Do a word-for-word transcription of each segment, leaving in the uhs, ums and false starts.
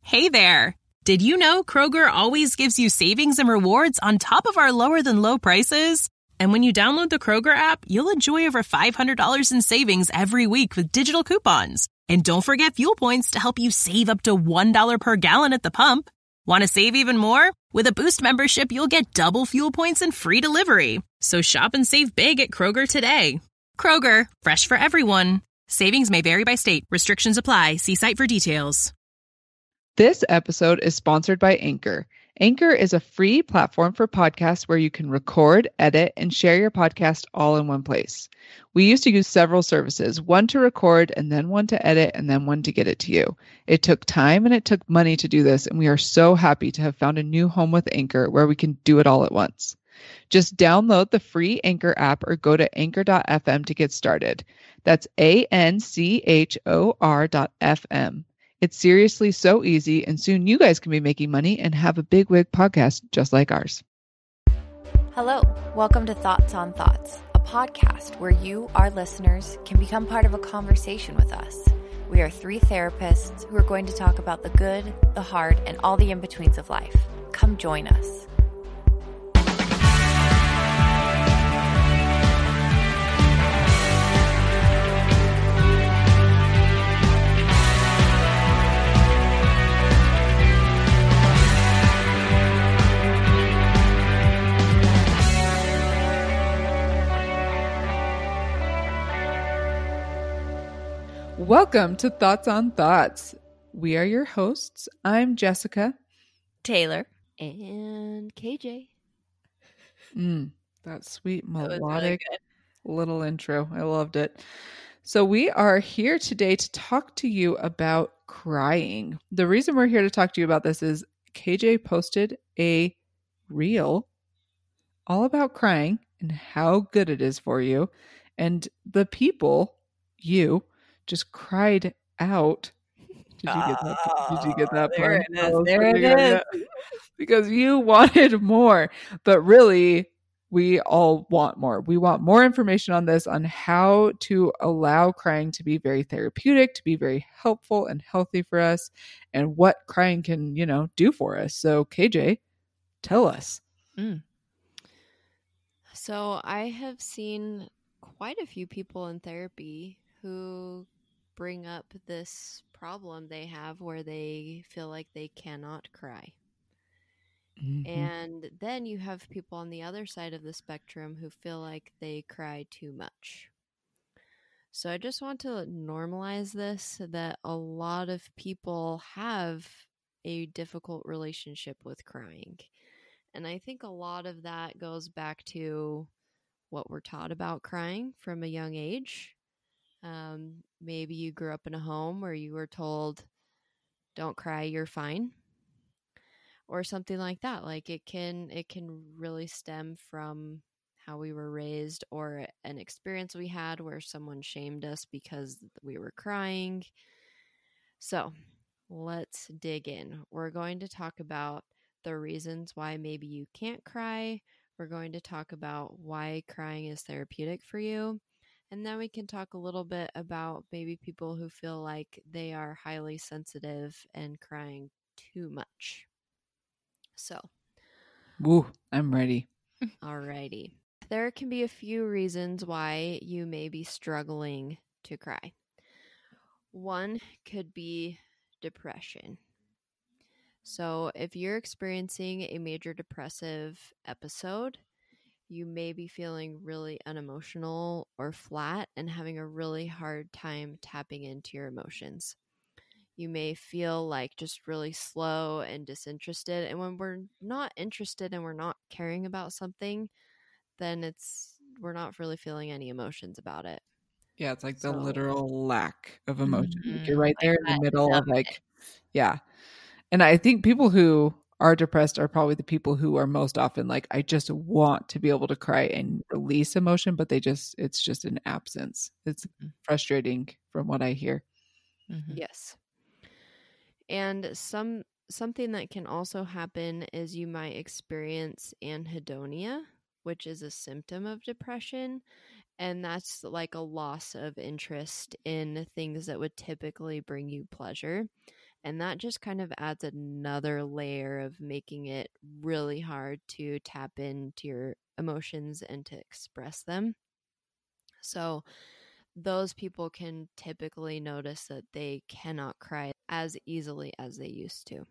Hey there! Did you know Kroger always gives you savings and rewards on top of our lower-than-low prices? And when you download the Kroger app, you'll enjoy over five hundred dollars in savings every week with digital coupons. And don't forget fuel points to help you save up to one dollar per gallon at the pump. Want to save even more? With a Boost membership, you'll get double fuel points and free delivery. So shop and save big at Kroger today. Kroger, fresh for everyone. Savings may vary by state. Restrictions apply. See site for details. This episode is sponsored by Anchor. Anchor is a free platform for podcasts where you can record, edit, and share your podcast all in one place. We used to use several services, one to record and then one to edit and then one to get it to you. It took time and it took money to do this, and we are so happy to have found a new home with Anchor where we can do it all at once. Just download the free Anchor app or go to anchor dot f m to get started. That's A N C H O R dot F M. It's seriously so easy, and soon you guys can be making money and have a big wig podcast just like ours. Hello, welcome to Thoughts on Thoughts, a podcast where you, our listeners, can become part of a conversation with us. We are three therapists who are going to talk about the good, the hard, and all the in-betweens of life. Come join us. Welcome to Thoughts on Thoughts. We are your hosts. I'm Jessica. Taylor. And K J. Mm, that sweet melodic That really little intro. I loved it. So we are here today to talk to you about crying. The reason we're here to talk to you about this is K J posted a reel all about crying and how good it is for you. And the people, you, just cried out. Did you get that? Did you get that? There pun? it is. Oh, There it yeah. Because you wanted more, but really we all want more. We want more information on this, on how to allow crying to be very therapeutic, to be very helpful and healthy for us, and what crying can, you know, do for us. So K J, tell us. Mm. So I have seen quite a few people in therapy who bring up this problem they have where they feel like they cannot cry. Mm-hmm. And then you have people on the other side of the spectrum who feel like they cry too much. So I just want to normalize this, that a lot of people have a difficult relationship with crying. And I think a lot of that goes back to what we're taught about crying from a young age. Um, maybe you grew up in a home where you were told, don't cry, you're fine. Or something like that. Like it can it can really stem from how we were raised, or an experience we had where someone shamed us because we were crying. So let's dig in. We're going to talk about the reasons why maybe you can't cry. We're going to talk about why crying is therapeutic for you. And then we can talk a little bit about maybe people who feel like they are highly sensitive and crying too much. So, Woo, I'm ready. alrighty. There can be a few reasons why you may be struggling to cry. One could be depression. So, if you're experiencing a major depressive episode, you may be feeling really unemotional or flat and having a really hard time tapping into your emotions. You may feel like just really slow and disinterested. And when we're not interested and we're not caring about something, then it's we're not really feeling any emotions about it. Yeah, it's like the So- literal lack of emotion. Mhm. You're right there Like in the that middle of numbness. like, yeah. And I think people who are depressed are probably the people who are most often like, I just want to be able to cry and release emotion, but they just, it's just an absence. It's Mhm. frustrating from what I hear. Mm-hmm. Yes. And some something that can also happen is you might experience anhedonia, which is a symptom of depression. And that's like a loss of interest in things that would typically bring you pleasure. And that just kind of adds another layer of making it really hard to tap into your emotions and to express them. So those people can typically notice that they cannot cry as easily as they used to.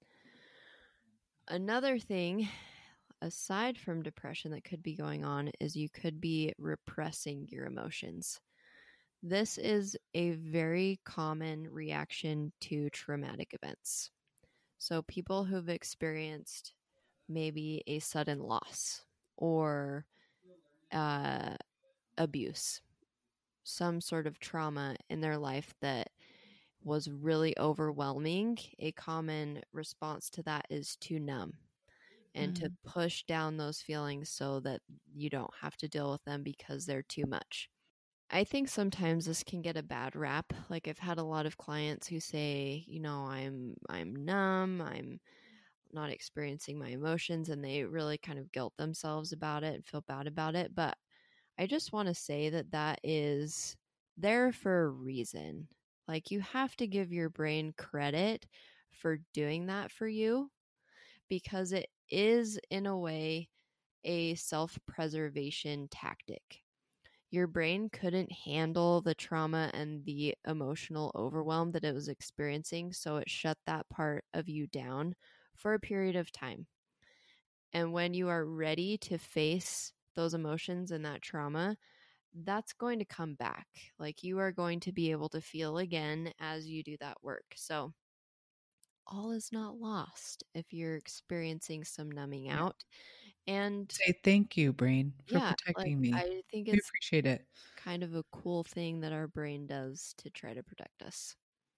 Another thing, aside from depression, that could be going on is you could be repressing your emotions. This is a very common reaction to traumatic events. So people who've experienced maybe a sudden loss or uh, abuse, some sort of trauma in their life that was really overwhelming, a common response to that is to numb and mm. to push down those feelings so that you don't have to deal with them because they're too much. I think sometimes this can get a bad rap. Like I've had a lot of clients who say, you know, I'm I'm numb, I'm not experiencing my emotions, and they really kind of guilt themselves about it and feel bad about it. But I just want to say that that is there for a reason. Like you have to give your brain credit for doing that for you, because it is in a way a self-preservation tactic. Your brain couldn't handle the trauma and the emotional overwhelm that it was experiencing, so it shut that part of you down for a period of time. And when you are ready to face those emotions and that trauma, that's going to come back. Like you are going to be able to feel again as you do that work. So all is not lost if you're experiencing some numbing out. And say thank you, brain, for yeah, protecting like, me. I think we it's appreciate it. Kind of a cool thing that our brain does to try to protect us.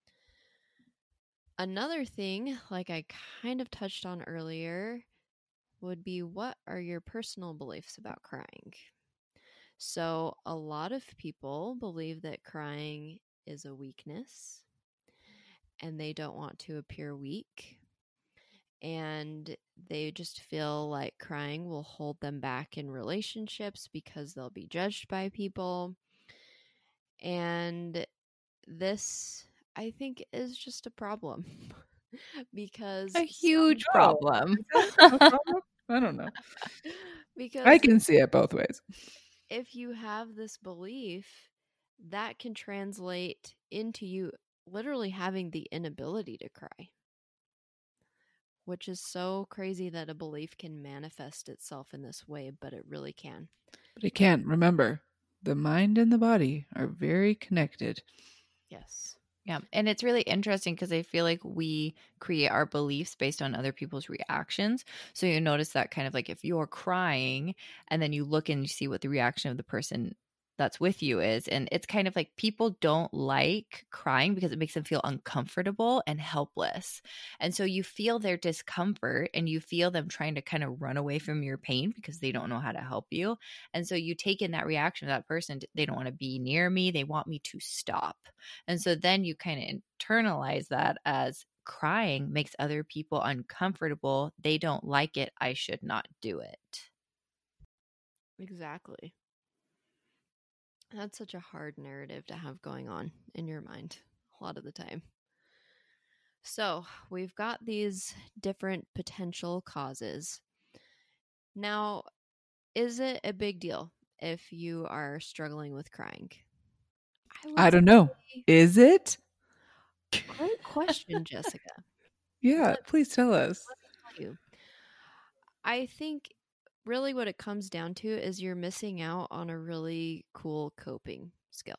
Another thing, like I kind of touched on earlier, would be what are your personal beliefs about crying? So a lot of people believe that crying is a weakness and they don't want to appear weak. And they just feel like crying will hold them back in relationships because they'll be judged by people. And this, I think, is just a problem. Because a huge no. problem. No problem. I don't know. Because I can see it both ways. If you have this belief, that can translate into you literally having the inability to cry, which is so crazy that a belief can manifest itself in this way, but it really can. But it can't. Remember, the mind and the body are very connected. Yes. Yeah. And it's really interesting because I feel like we create our beliefs based on other people's reactions. So you notice that kind of like if you're crying and then you look and you see what the reaction of the person that's with you is. And it's kind of like people don't like crying because it makes them feel uncomfortable and helpless. And so you feel their discomfort and you feel them trying to kind of run away from your pain because they don't know how to help you. And so you take in that reaction of that person. They don't want to be near me. They want me to stop. And so then you kind of internalize that as crying makes other people uncomfortable. They don't like it. I should not do it. Exactly. That's such a hard narrative to have going on in your mind a lot of the time. So we've got these different potential causes. Now, is it a big deal if you are struggling with crying? I, I don't know. Is it? Great question, Jessica. Yeah, Let, please tell us. Let me tell you. I think really what it comes down to is you're missing out on a really cool coping skill.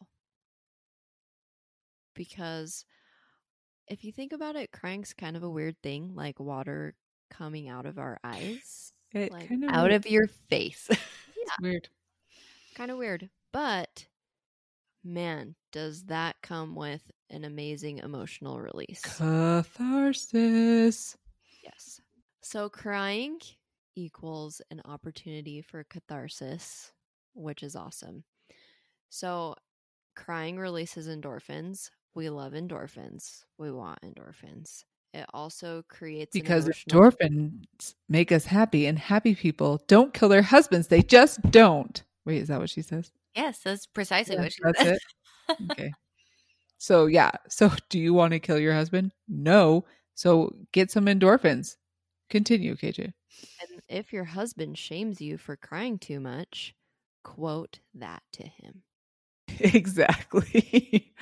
Because if you think about it, crying's kind of a weird thing, like water coming out of our eyes. It like kind of out is. Of your face. Yeah. It's weird. Kind of weird. But man, does that come with an amazing emotional release. Catharsis. Yes. So crying equals an opportunity for catharsis, which is awesome. So crying releases endorphins. We love endorphins. We want endorphins. It also creates because an emotional... endorphins make us happy, and happy people don't kill their husbands. They just don't. Wait, is that what she says? Yes, that's precisely yeah, what she that's says. It. Okay. So yeah. So do you want to kill your husband? No. So get some endorphins. Continue, K J. And if your husband shames you for crying too much, quote that to him. Exactly.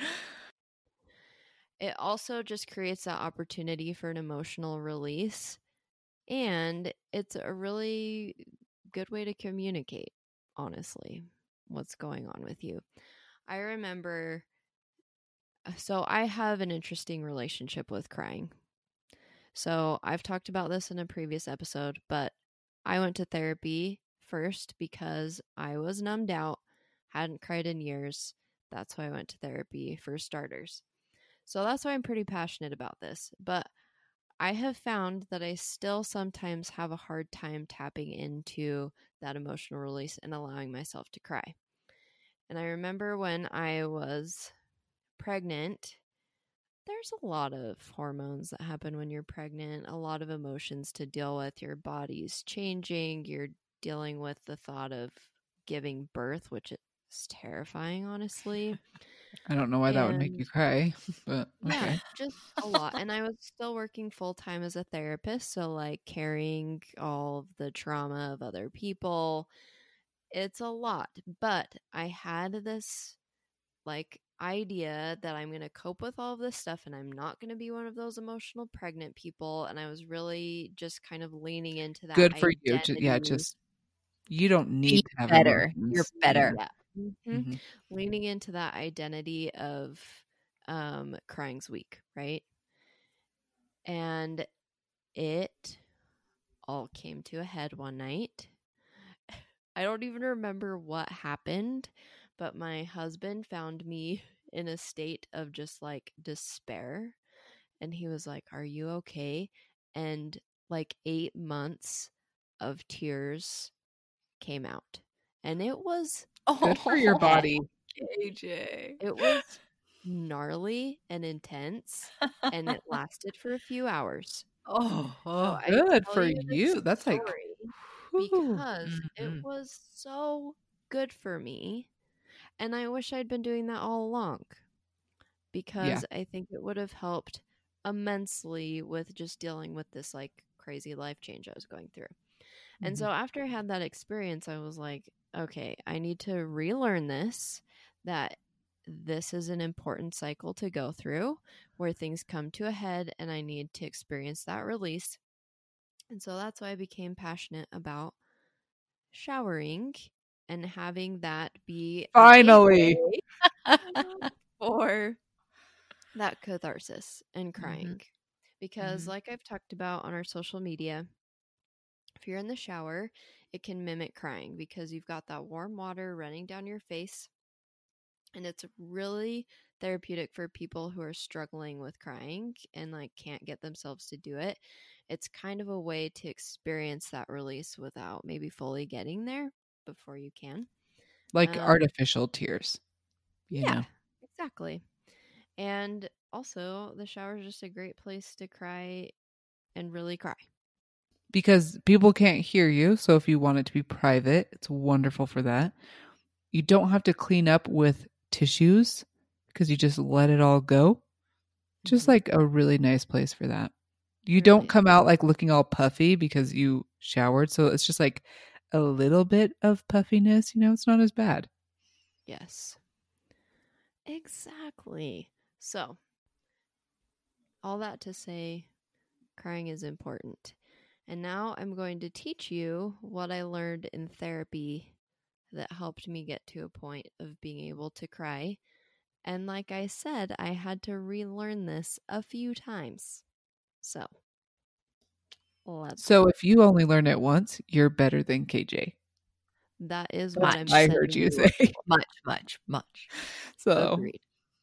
It also just creates that opportunity for an emotional release. And it's a really good way to communicate, honestly, what's going on with you. I remember, so I have an interesting relationship with crying. So I've talked about this in a previous episode, but I went to therapy first because I was numbed out, hadn't cried in years. That's why I went to therapy for starters. So that's why I'm pretty passionate about this. But I have found that I still sometimes have a hard time tapping into that emotional release and allowing myself to cry. And I remember when I was pregnant, there's a lot of hormones that happen when you're pregnant, a lot of emotions to deal with. Your body's changing. You're dealing with the thought of giving birth, which is terrifying, honestly. I don't know why that would make And you cry, but yeah, okay. just a lot. And I was still working full time as a therapist. So, like, carrying all of the trauma of other people, it's a lot. But I had this, like, idea that I'm going to cope with all of this stuff and I'm not going to be one of those emotional pregnant people. And I was really just kind of leaning into that Good for identity. you. Ju- Yeah, just you don't Be need to have better. You're emotions. better. Yeah. hmm Mhm. Leaning into that identity of um, crying's weak, right? And it all came to a head one night. I don't even remember what happened, but my husband found me in a state of just like despair. And he was like, "Are you okay?" And like eight months of tears came out. And it was Good for your Oh, body. K J. it was gnarly and intense, and it lasted for a few hours. Oh, So oh. I Good tell for you this you. That's like, story whew. because it Mhm. was so good for me, and I wish I'd been doing that all along Yeah. because I think it would have helped immensely with just dealing with this like crazy life change I was going through. And Mhm. so after I had that experience, I was like, okay, I need to relearn this, that this is an important cycle to go through where things come to a head and I need to experience that release. And so that's why I became passionate about showering and having that be a Finally. gateway for that catharsis and crying. Mhm. Because, Mhm. like I've talked about on our social media, if you're in the shower, it can mimic crying because you've got that warm water running down your face. And it's really therapeutic for people who are struggling with crying and like can't get themselves to do it. It's kind of a way to experience that release without maybe fully getting there before you can. Like Um, artificial tears, you yeah, know. exactly. And also, the shower is just a great place to cry and really cry. Because people can't hear you. So if you want it to be private, it's wonderful for that. You don't have to clean up with tissues because you just let it all go. Just Mhm. like a really nice place for that. You It don't really come out like looking all puffy because you showered. So it's just like a little bit of puffiness. You know, it's not as bad. Yes. Exactly. So, all that to say, crying is important. And now I'm going to teach you what I learned in therapy that helped me get to a point of being able to cry. And like I said, I had to relearn this a few times. So, let's So go. if you only learn it once, you're better than K J. That is what Much. I'm I sending heard you you. say. Much, much, much. So Agreed.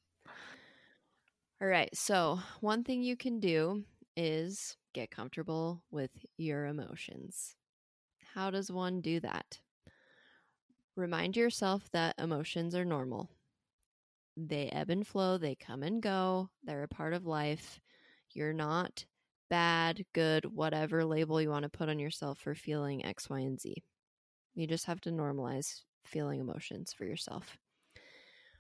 All right. So, one thing you can do is get comfortable with your emotions. How does one do that? Remind yourself that emotions are normal. They ebb and flow, they come and go, they're a part of life. You're not bad, good, whatever label you want to put on yourself for feeling X, Y, and Z. You just have to normalize feeling emotions for yourself.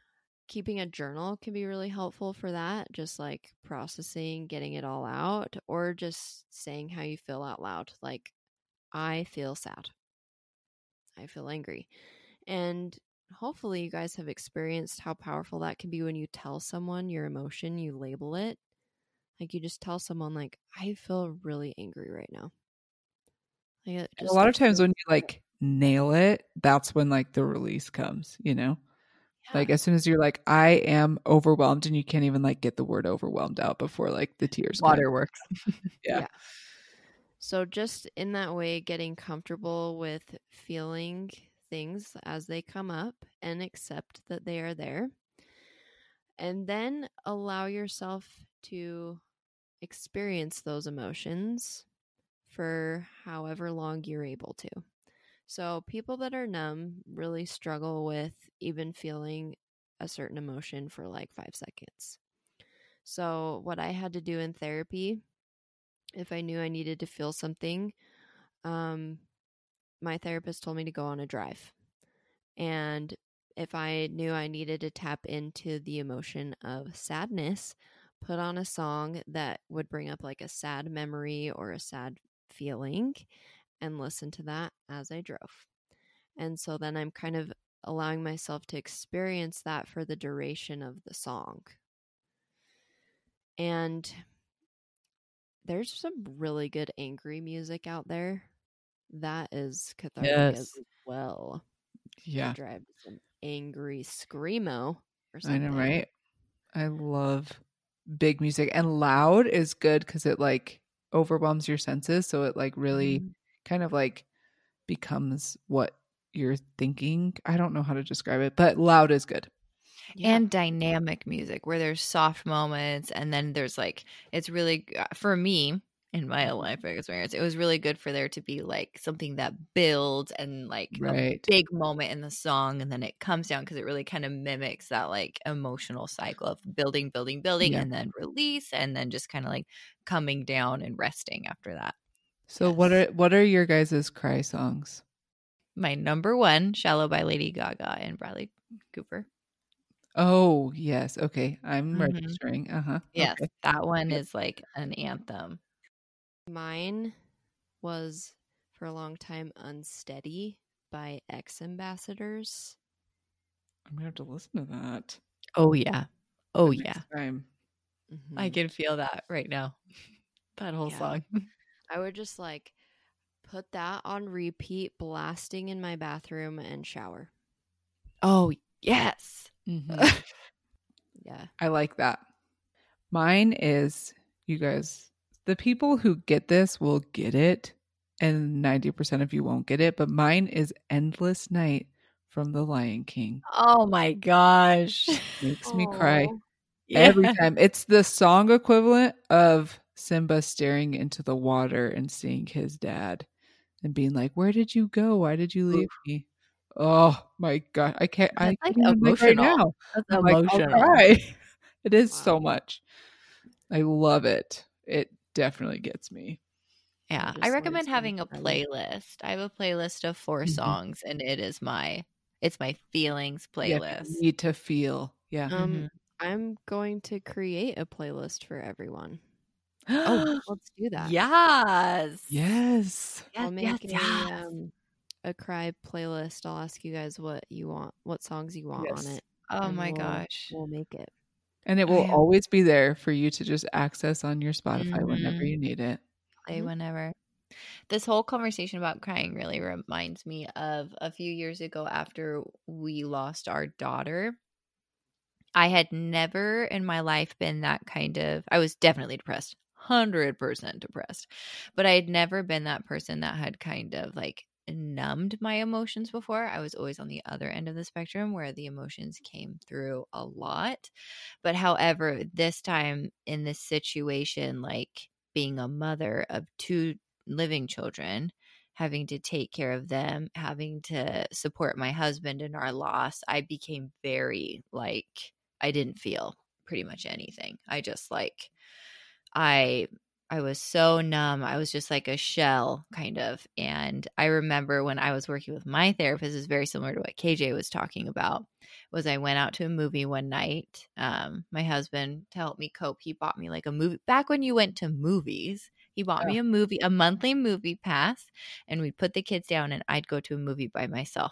keeping a journal can be really helpful for that, just like processing, getting it all out, or just saying how you feel out loud. Like, I feel sad. I feel angry. And hopefully you guys have experienced how powerful that can be when you tell someone your emotion, you label it. Like, you just tell someone, like, I feel really angry right now. Like, a lot of times when you like nail it, that's when like the release comes, you know? Yeah. Like as soon as you're like, I am overwhelmed, and you can't even like get the word overwhelmed out before like the tears come. Waterworks. yeah. yeah. So just in that way, getting comfortable with feeling things as they come up and accept that they are there. And then allow yourself to experience those emotions for however long you're able to. So people that are numb really struggle with even feeling a certain emotion for like five seconds. So what I had to do in therapy, if I knew I needed to feel something, um, my therapist told me to go on a drive. And if I knew I needed to tap into the emotion of sadness, put on a song that would bring up like a sad memory or a sad feeling and listen to that as I drove. And so then I'm kind of allowing myself to experience that for the duration of the song. And there's some really good angry music out there that is cathartic Yes. as well. Yeah. Drive some angry screamo or something. I know, right? I love big music, and loud is good because it like overwhelms your senses. So it like really mm. kind of like becomes what you're thinking. I don't know how to describe it, but loud is good. Yeah. And dynamic music where there's soft moments, and then there's like, it's really, for me, in my life experience, it was really good for there to be like something that builds and like right. a big moment in the song, and then it comes down because it really kind of mimics that like emotional cycle of building, building, building, yeah. and then release, and then just kind of like coming down and resting after that. So yes. what are what are your guys' cry songs? My number one, "Shallow" by Lady Gaga and Bradley Cooper. Oh, yes. Okay. I'm mm-hmm. registering. Uh-huh. Yes, okay. that one yep. is like an anthem. Mine was for a long time "Unsteady" by X Ambassadors. I'm going to have to listen to that. Oh, yeah. Oh, yeah. Time. Mm-hmm. I can feel that right now. That whole yeah. song. I would just like put that on repeat, blasting in my bathroom and shower. Oh, yes. Mm-hmm. yeah. I like that. Mine is, you guys, the people who get this will get it, and ninety percent of you won't get it, but mine is "Endless Night" from The Lion King. Oh my gosh. Makes me cry yeah. every time. It's the song equivalent of Simba staring into the water and seeing his dad and being like, "Where did you go? Why did you leave Oof. me?" Oh my God. I can't, That's I like can't even right now. That's I'm emotional. Like, I'll cry. It is wow. so much. I love it. It definitely gets me. Yeah. I recommend having a playlist. I have a playlist of four mm-hmm. songs, and it is my, it's my feelings playlist. Yeah, you need to feel. Yeah. Um, mm-hmm. I'm going to create a playlist for everyone. Oh, let's do that. Yes. Yes. I'll make yes, a, yes. um, a cry playlist. I'll ask you guys what you want, what songs you want yes. on it. Oh my we'll, gosh. We'll make it. And it will have... always be there for you to just access on your Spotify mm-hmm. whenever you need it. Play whenever. This whole conversation about crying really reminds me of a few years ago after we lost our daughter. I had never in my life been that kind of, I was definitely depressed, one hundred percent depressed, but I had never been that person that had kind of like numbed my emotions before. I was always on the other end of the spectrum where the emotions came through a lot. But however, this time in this situation, like being a mother of two living children, having to take care of them, having to support my husband in our loss, I became very like, I didn't feel pretty much anything. I just like, I I was so numb. I was just like a shell kind of. And I remember when I was working with my therapist, is very similar to what K J was talking about, was I went out to a movie one night. Um, my husband, to help me cope, he bought me like a movie. Back when you went to movies, he bought me a movie, a monthly movie pass, and we'd put the kids down and I'd go to a movie by myself.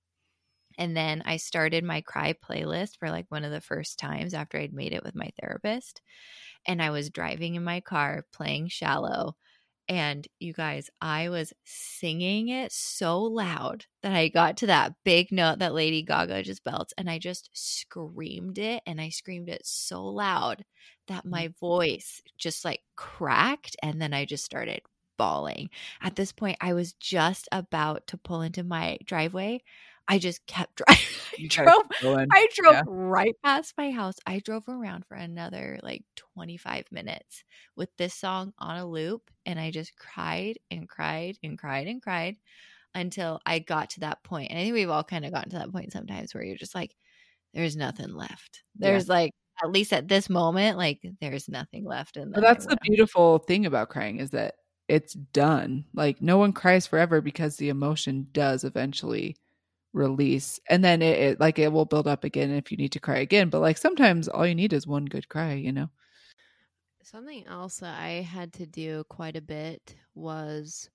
And then I started my cry playlist for like one of the first times after I'd made it with my therapist. And I was driving in my car playing Shallow. And you guys, I was singing it so loud that I got to that big note that Lady Gaga just belts. And I just screamed it. And I screamed it so loud that my voice just like cracked. And then I just started bawling. At this point, I was just about to pull into my driveway. I just kept driving. I drove, I drove yeah. right past my house. I drove around for another like twenty-five minutes with this song on a loop. And I just cried and cried and cried and cried until I got to that point. And I think we've all kind of gotten to that point sometimes where you're just like, there's nothing left. There's yeah. like, at least at this moment, like there's nothing left. And but that's the beautiful thing about crying is that it's done. Like no one cries forever because the emotion does eventually release, and then it, it like it will build up again if you need to cry again, but like sometimes all you need is one good cry, you know. Something else that I had to do quite a bit was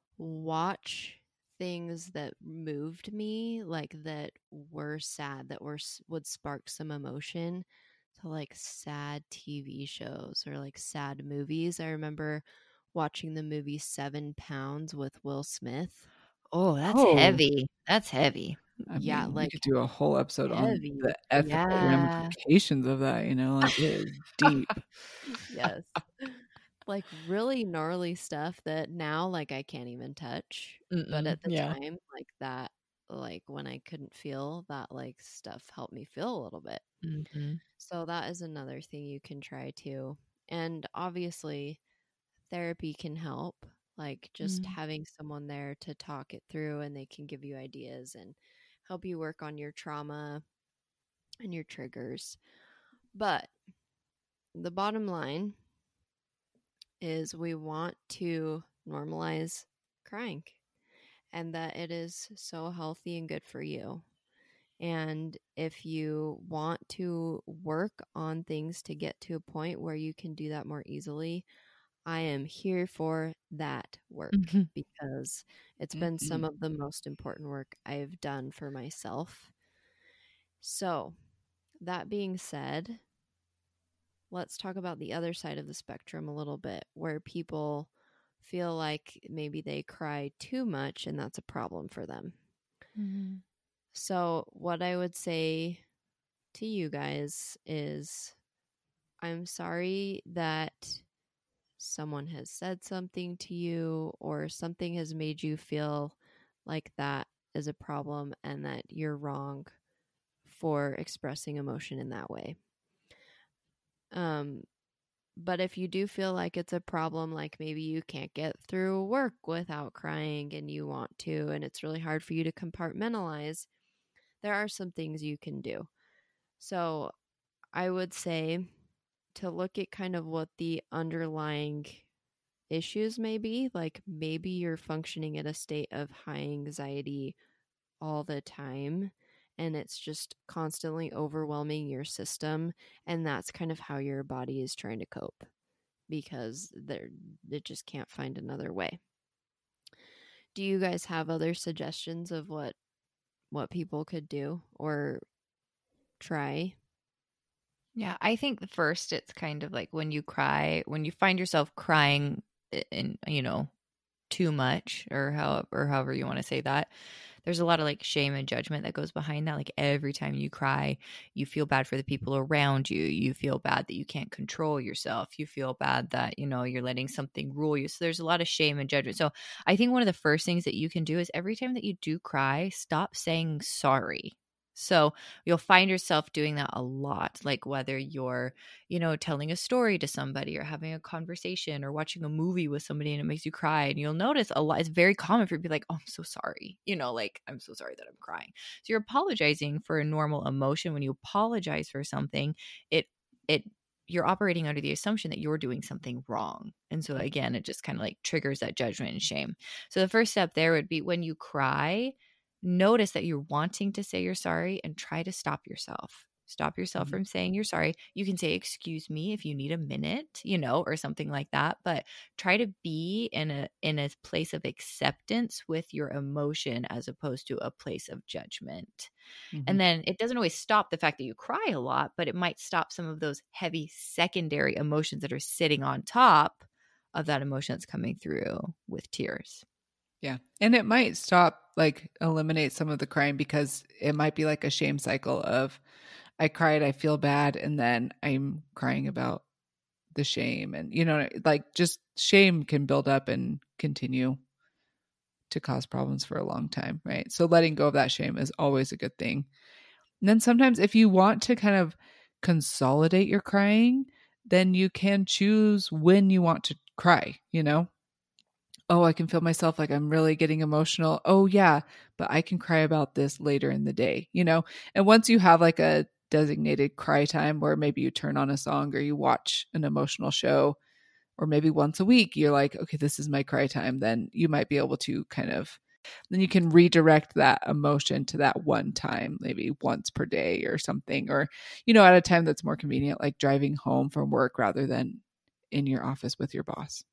watch things that moved me, like that were sad, that were would spark some emotion, to like sad T V shows or like sad movies. I remember watching the movie Seven Pounds with Will Smith. Oh, that's oh. heavy. That's heavy. I yeah, mean, like we could do a whole episode heavy. on the ethical yeah. ramifications of that, you know, like it is deep. Yes. Like really gnarly stuff that now like I can't even touch. Mm-mm. But at the yeah. time, like that, like when I couldn't feel that, like stuff helped me feel a little bit. Mm-hmm. So that is another thing you can try too. And obviously therapy can help. Like just mm. having someone there to talk it through, and they can give you ideas and help you work on your trauma and your triggers. But the bottom line is we want to normalize crying, and that it is so healthy and good for you. And if you want to work on things to get to a point where you can do that more easily, I am here for that work mm-hmm. because it's been mm-hmm. some of the most important work I've done for myself. So, that being said, let's talk about the other side of the spectrum a little bit, where people feel like maybe they cry too much and that's a problem for them. Mm-hmm. So, what I would say to you guys is, I'm sorry that someone has said something to you or something has made you feel like that is a problem and that you're wrong for expressing emotion in that way. Um, but if you do feel like it's a problem, like maybe you can't get through work without crying and you want to, and it's really hard for you to compartmentalize, there are some things you can do. So I would say to look at kind of what the underlying issues may be. Like maybe you're functioning at a state of high anxiety all the time and it's just constantly overwhelming your system, and that's kind of how your body is trying to cope because they're, it just can't find another way. Do you guys have other suggestions of what what people could do or try? Yeah, I think the first, it's kind of like when you cry, when you find yourself crying in, you know, too much or however, or however you want to say that, there's a lot of like shame and judgment that goes behind that. Like every time you cry, you feel bad for the people around you. You feel bad that you can't control yourself. You feel bad that, you know, you're letting something rule you. So there's a lot of shame and judgment. So I think one of the first things that you can do is every time that you do cry, stop saying sorry. So you'll find yourself doing that a lot, like whether you're, you know, telling a story to somebody or having a conversation or watching a movie with somebody and it makes you cry. And you'll notice a lot, it's very common for you to be like, oh, I'm so sorry. You know, like, I'm so sorry that I'm crying. So you're apologizing for a normal emotion. When you apologize for something, it, it you're operating under the assumption that you're doing something wrong. And so again, it just kind of like triggers that judgment and shame. So the first step there would be when you cry, notice that you're wanting to say you're sorry and try to stop yourself. Stop yourself Mhm. from saying you're sorry. You can say, excuse me, if you need a minute, you know, or something like that. But try to be in a in a place of acceptance with your emotion as opposed to a place of judgment. Mhm. And then it doesn't always stop the fact that you cry a lot, but it might stop some of those heavy secondary emotions that are sitting on top of that emotion that's coming through with tears. Yeah. And it might stop, like eliminate some of the crying, because it might be like a shame cycle of I cried, I feel bad, and then I'm crying about the shame. And, you know, like just shame can build up and continue to cause problems for a long time, right? So letting go of that shame is always a good thing. And then sometimes if you want to kind of consolidate your crying, then you can choose when you want to cry, you know? Oh, I can feel myself like I'm really getting emotional. Oh, yeah, but I can cry about this later in the day, you know? And once you have like a designated cry time where maybe you turn on a song or you watch an emotional show, or maybe once a week, you're like, okay, this is my cry time, then you might be able to kind of, then you can redirect that emotion to that one time, maybe once per day or something, or, you know, at a time that's more convenient, like driving home from work rather than in your office with your boss.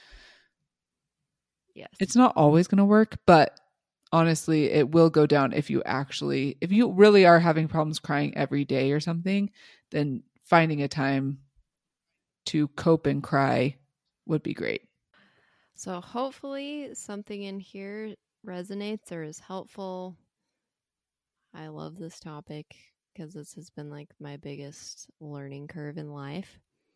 Yes. It's not always going to work, but honestly, it will go down if you actually, if you really are having problems crying every day or something, then finding a time to cope and cry would be great. So hopefully something in here resonates or is helpful. I love this topic because this has been like my biggest learning curve in life.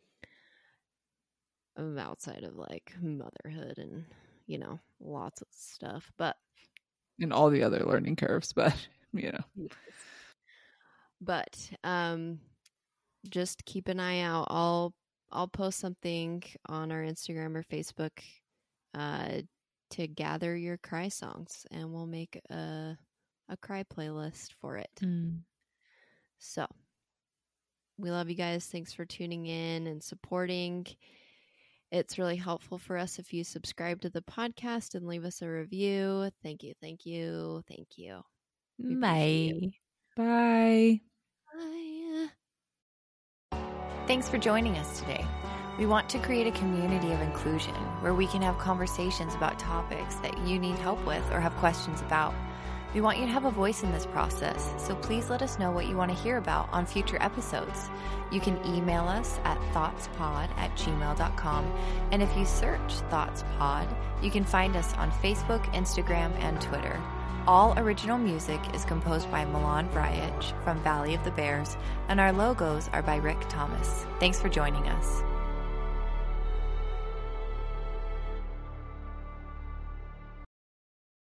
Um, outside of like motherhood and, you know, lots of stuff. But And all the other learning curves, but you know. But um just keep an eye out. I'll I'll post something on our Instagram or Facebook uh to gather your cry songs, and we'll make a a cry playlist for it. Mm. So we love you guys. Thanks for tuning in and supporting. It's really helpful for us if you subscribe to the podcast and leave us a review. Thank you, thank you, thank you. We appreciate you. Bye. Bye. Bye. Thanks for joining us today. We want to create a community of inclusion where we can have conversations about topics that you need help with or have questions about. We want you to have a voice in this process, so please let us know what you want to hear about on future episodes. You can email us at thoughtspod at gmail dot com, and if you search ThoughtsPod, you can find us on Facebook, Instagram, and Twitter. All original music is composed by Milan Vrajec from Valley of the Bears, and our logos are by Rick Thomas. Thanks for joining us.